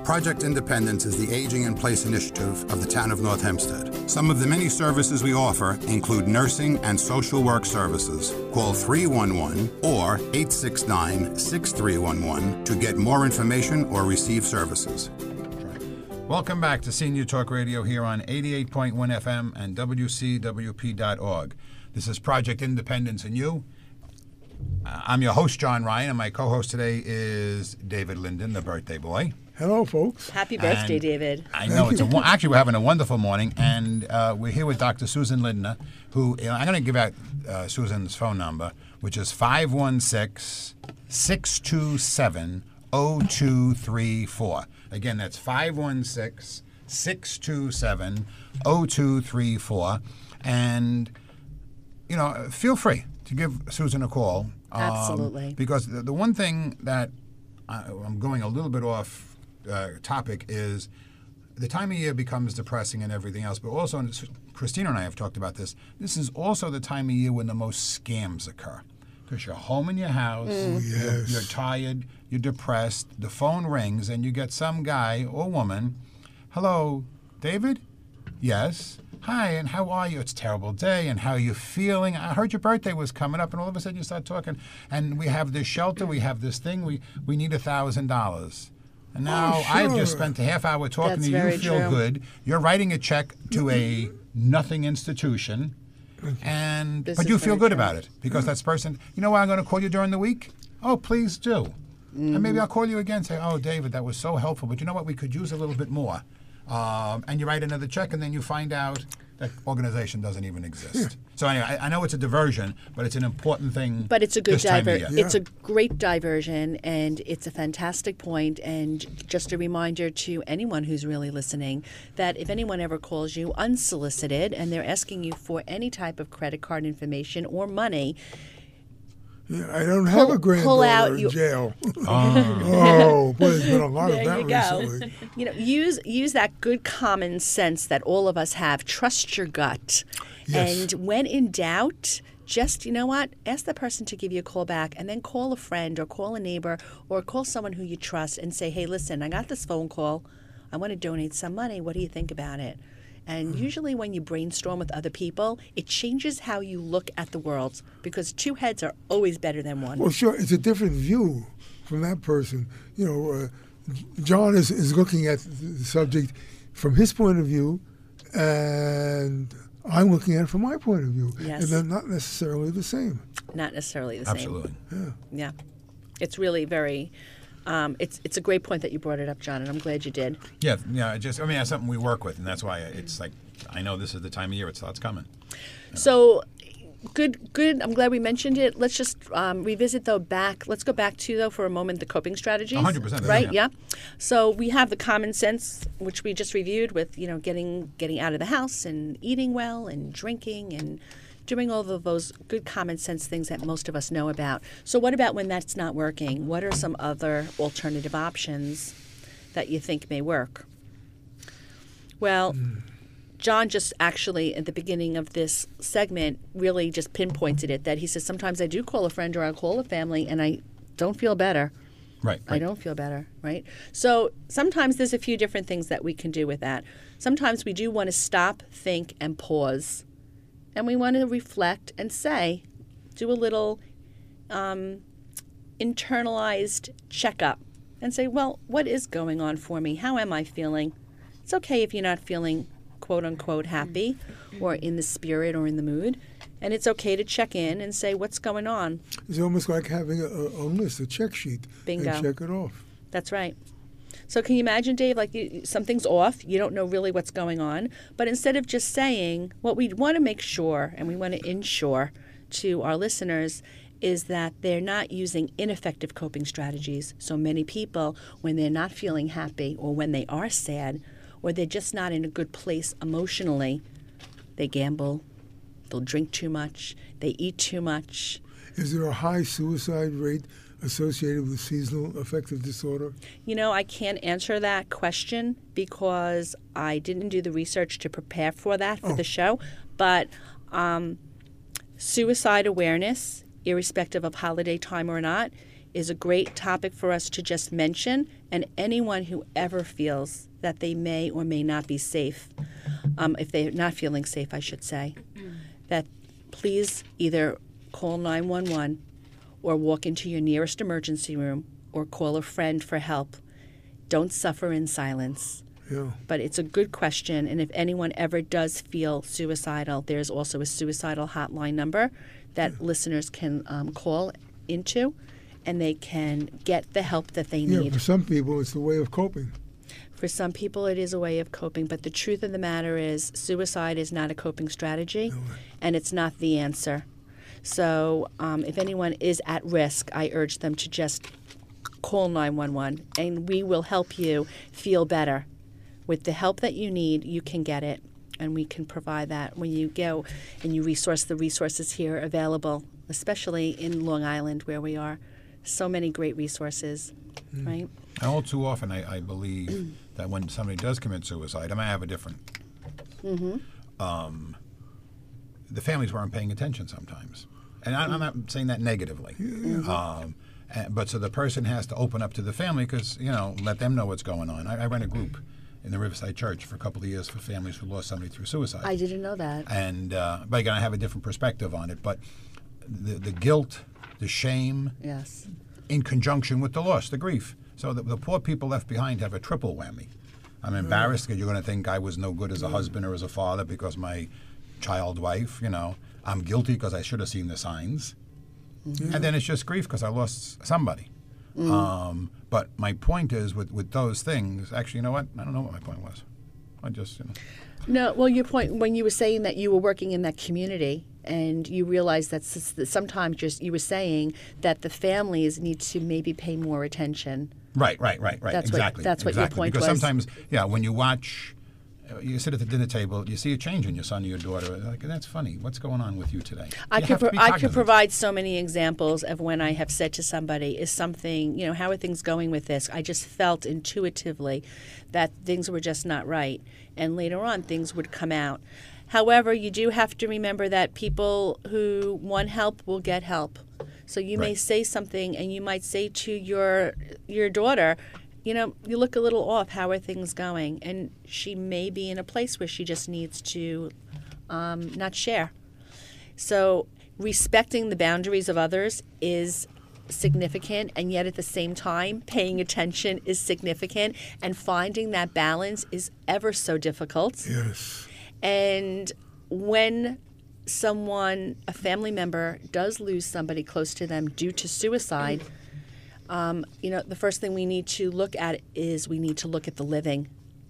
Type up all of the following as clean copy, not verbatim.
Project Independence is the Aging in Place initiative of the town of North Hempstead. Some of the many services we offer include nursing and social work services. Call 311 or 869-6311 to get more information or receive services. Welcome back to Senior Talk Radio here on 88.1 FM and WCWP.org. This is Project Independence and You. I'm your host, John Ryan, and my co-host today is David Linden, the birthday boy. Hello, folks. Happy birthday, David. I know. Actually, we're having a wonderful morning, and we're here with Dr. Susan Lindner, who, I'm going to give out Susan's phone number, which is 516-627-0234. Again, that's 516-627-0234. And, feel free to give Susan a call. Absolutely. Because the one thing that I'm going a little bit off topic is the time of year becomes depressing and everything else, but also, and Christina and I have talked about this, this is also the time of year when the most scams occur. Because you're home in your house, you're tired, you're depressed, the phone rings, and you get some guy or woman, hello, David? Yes. Hi, and how are you? It's a terrible day, and how are you feeling? I heard your birthday was coming up, and all of a sudden you start talking, and we have this shelter, we have this thing, we need $1,000. And now I've just spent a half hour talking to you. You feel good. You're writing a check to a nothing institution, but you feel good about it because that's person. You know why I'm going to call you during the week? Oh, please do. And maybe I'll call you again and say, oh, David, that was so helpful, but you know what? We could use a little bit more. And you write another check, and then you find out that organization doesn't even exist. So anyway, I know it's a diversion, but it's an important thing. But it's a good It's a great diversion, and it's a fantastic point. And just a reminder to anyone who's really listening that if anyone ever calls you unsolicited and they're asking you for any type of credit card information or money, I don't have a granddaughter in jail. Boy, there's been a lot of that recently. Use that good common sense that all of us have. Trust your gut. Yes. And when in doubt, just, ask the person to give you a call back, and then call a friend or call a neighbor or call someone who you trust and say, hey, listen, I got this phone call. I want to donate some money. What do you think about it? And usually when you brainstorm with other people, it changes how you look at the world because two heads are always better than one. Well, sure. It's a different view from that person. John is looking at the subject from his point of view, and I'm looking at it from my point of view. Yes. And they're not necessarily the same. Not necessarily the Absolutely. same. Absolutely. Yeah. It's really very... it's a great point that you brought it up, John, and I'm glad you did. Yeah. That's something we work with, and that's why it's like I know this is the time of year it's coming. So, good. I'm glad we mentioned it. Let's just revisit though back. Let's go back to for a moment the coping strategies. 100%. Right? Yeah. So we have the common sense, which we just reviewed with getting out of the house and eating well and drinking and doing all of those good common sense things that most of us know about. So what about when that's not working? What are some other alternative options that you think may work? Well, John just actually at the beginning of this segment really just pinpointed it, that he says sometimes I do call a friend or I call a family and I don't feel better. Right. I don't feel better, right? So sometimes there's a few different things that we can do with that. Sometimes we do want to stop, think, and pause. And we want to reflect and do a little internalized checkup and say, well, what is going on for me? How am I feeling? It's okay if you're not feeling, quote unquote, happy or in the spirit or in the mood. And it's okay to check in and say, what's going on? It's almost like having a list, a check sheet. Bingo. And check it off. That's right. So can you imagine, Dave, something's off, you don't know really what's going on, but instead of just saying, what we want to make sure and we want to ensure to our listeners is that they're not using ineffective coping strategies. So many people, when they're not feeling happy or when they are sad or they're just not in a good place emotionally, they gamble, they'll drink too much, they eat too much. Is there a high suicide rate associated with seasonal affective disorder? I can't answer that question because I didn't do the research to prepare for that for the show. But suicide awareness, irrespective of holiday time or not, is a great topic for us to just mention, and anyone who ever feels that they may or may not be safe, if they're not feeling safe, I should say, that please either call 911 or walk into your nearest emergency room or call a friend for help. Don't suffer in silence. Yeah. But it's a good question, and if anyone ever does feel suicidal, there's also a suicidal hotline number that listeners can call into, and they can get the help that they Yeah, need. for some people, it's the way of coping. For some people, it is a way of coping, but the truth of the matter is suicide is not a coping strategy, and it's not the answer. So if anyone is at risk, I urge them to just call 911, and we will help you feel better. With the help that you need, you can get it, and we can provide that when you go and you resource the resources here available, especially in Long Island where we are. So many great resources, right? And all too often, I believe that when somebody does commit suicide, I might have a different. The families weren't paying attention sometimes, and I'm not saying that negatively. But so the person has to open up to the family because let them know what's going on. I ran a group in the Riverside Church for a couple of years for families who lost somebody through suicide. I didn't know that. And but again, I have a different perspective on it. But the guilt, the shame, Yes. in conjunction with the loss, the grief. So the poor people left behind have a triple whammy. I'm embarrassed because you're going to think I was no good as a husband or as a father because my child wife, I'm guilty because I should have seen the signs. And then it's just grief because I lost somebody. But my point is with those things, actually, you know what? I don't know what my point was. I just, No, well, your point when you were saying that you were working in that community and you realized that sometimes you were saying that the families need to maybe pay more attention. Right. That's Exactly. That's what your point because was. sometimes, when you watch, you sit at the dinner table, you see a change in your son or your daughter. Like, that's funny. What's going on with you today? I You have to be could cognizant. provide so many examples of when I have said to somebody, is something, how are things going with this? I just felt intuitively that things were just not right. And later on, things would come out. However, you do have to remember that people who want help will get help. So you may Right. say something and you might say to your daughter, you look a little off. How are things going? And she may be in a place where she just needs to not share. So respecting the boundaries of others is significant, and yet at the same time, paying attention is significant, and finding that balance is ever so difficult. Yes. And when a family member does lose somebody close to them due to suicide, the first thing we need to look at is we need to look at the living.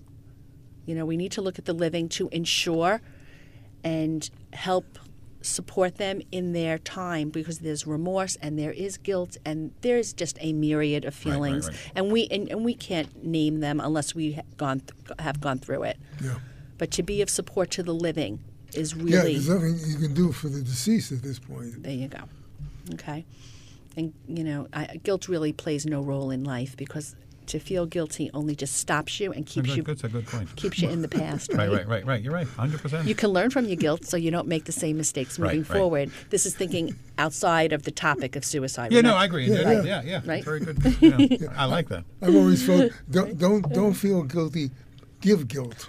We need to look at the living to ensure and help support them in their time, because there's remorse and there is guilt and there's just a myriad of feelings, right. and we can't name them unless we have gone through it. Yeah. But to be of support to the living is Yeah, really there's nothing you can do for the deceased at this point. there you go. Okay. And, guilt really plays no role in life, because to feel guilty only just stops you and keeps That's a good point. keeps you in the past. Right? Right. You're right. 100%. You can learn from your guilt so you don't make the same mistakes moving Right. forward. This is thinking outside of the topic of suicide. Yeah, We're no, not- I agree. Yeah. Yeah. Right. Very good. I like that. I've always felt don't feel guilty, give guilt.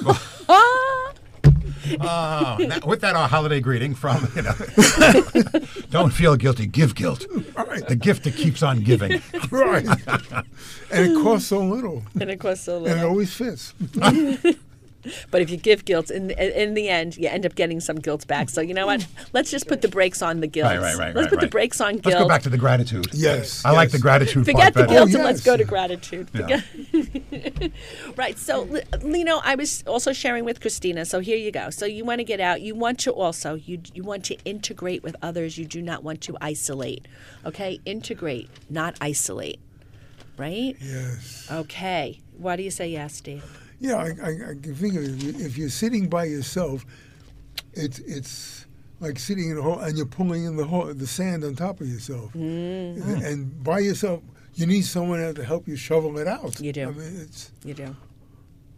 With that, our holiday greeting from, don't feel guilty, give guilt. The gift that keeps on giving. Right. And it costs so little. And it costs so And it little. always fits. But if you give guilt, in the end, you end up getting some guilt back. So you know what? Let's just put the brakes on the guilt. Right. Let's put the brakes on guilt. Let's go back to the gratitude. Yes. I like the gratitude Forget part the better. guilt Oh, and let's yes. go to gratitude. Yeah. Right. So, I was also sharing with Christina. So here you go. So you want to get out. You want to also, you want to integrate with others. You do not want to isolate. Okay? Integrate, not isolate. Right? Yes. Okay. Why do you say yes, Steve? Yeah, I can think of it. If you're sitting by yourself, it's like sitting in a hole and you're pulling in the sand on top of yourself. Mm-hmm. And by yourself, you need someone to help you shovel it out. You do. I mean, it's You do.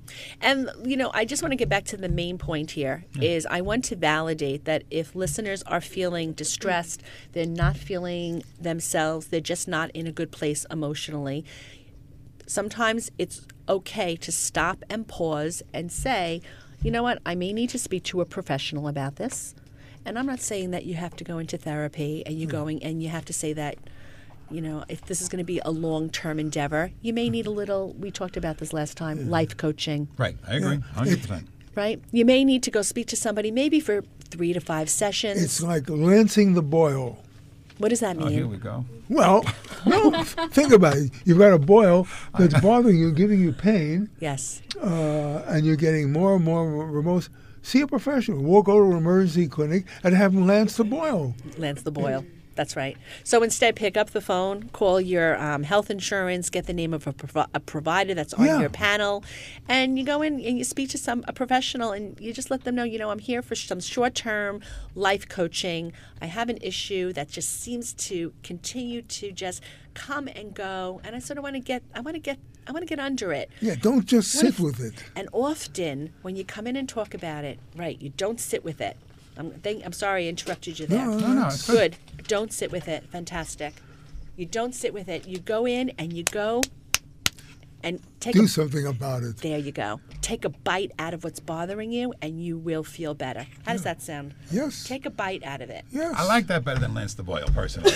And, I just want to get back to the main point here is I want to validate that if listeners are feeling distressed, they're not feeling themselves, they're just not in a good place emotionally, sometimes it's okay to stop and pause and say, you know what, I may need to speak to a professional about this. And I'm not saying that you have to go into therapy and you're going and you have to say that, if this is going to be a long-term endeavor, you may need a little, we talked about this last time, life coaching. Right. I agree. 100%. Right? You may need to go speak to somebody maybe for 3 to 5 sessions. It's like lancing the boil. What does that mean? Oh, here we go. Well, no, think about it. You've got a boil that's bothering you, giving you pain. Yes. And you're getting more and more remote. See a professional. Go to an emergency clinic and have them lance the boil. Lance the boil. That's right. So instead, pick up the phone, call your health insurance, get the name of a provider that's on your panel, and you go in and you speak to a professional, and you just let them know, I'm here for some short-term life coaching. I have an issue that just seems to continue to just come and go, and I sort of want to get under it. Yeah, don't just sit with it. And often, when you come in and talk about it, right, you don't sit with it. I'm sorry I interrupted you there. No, it's good. Don't sit with it. Fantastic. You don't sit with it. You go in and you go and do something about it. There you go. Take a bite out of what's bothering you, and you will feel better. How does that sound? Yes. Take a bite out of it. Yes. I like that better than lance the boil, personally.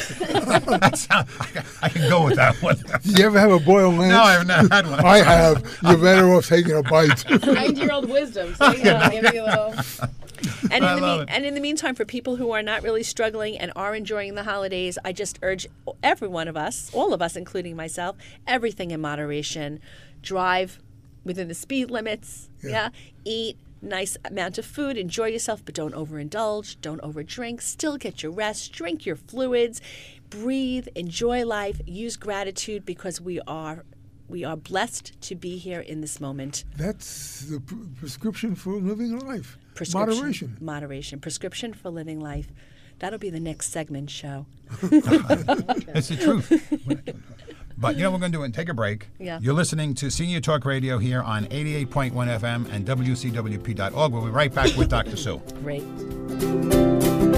I can go with that one. Did you ever have a boil lance? No, I've not had one. I have. You're better off taking a bite. 90-year-old wisdom. So, give me a little... And in the meantime, for people who are not really struggling and are enjoying the holidays, I just urge every one of us, all of us, including myself, everything in moderation. Drive within the speed limits. Yeah. Eat nice amount of food. Enjoy yourself, but don't overindulge. Don't overdrink. Still get your rest. Drink your fluids. Breathe. Enjoy life. Use gratitude because we are blessed to be here in this moment. That's the prescription for living life. Moderation. Prescription for living life. That'll be the next segment show. It's the truth. But we're going to do it. Take a break. Yeah. You're listening to Senior Talk Radio here on 88.1 FM and WCWP.org. We'll be right back with Dr. Sue. Great.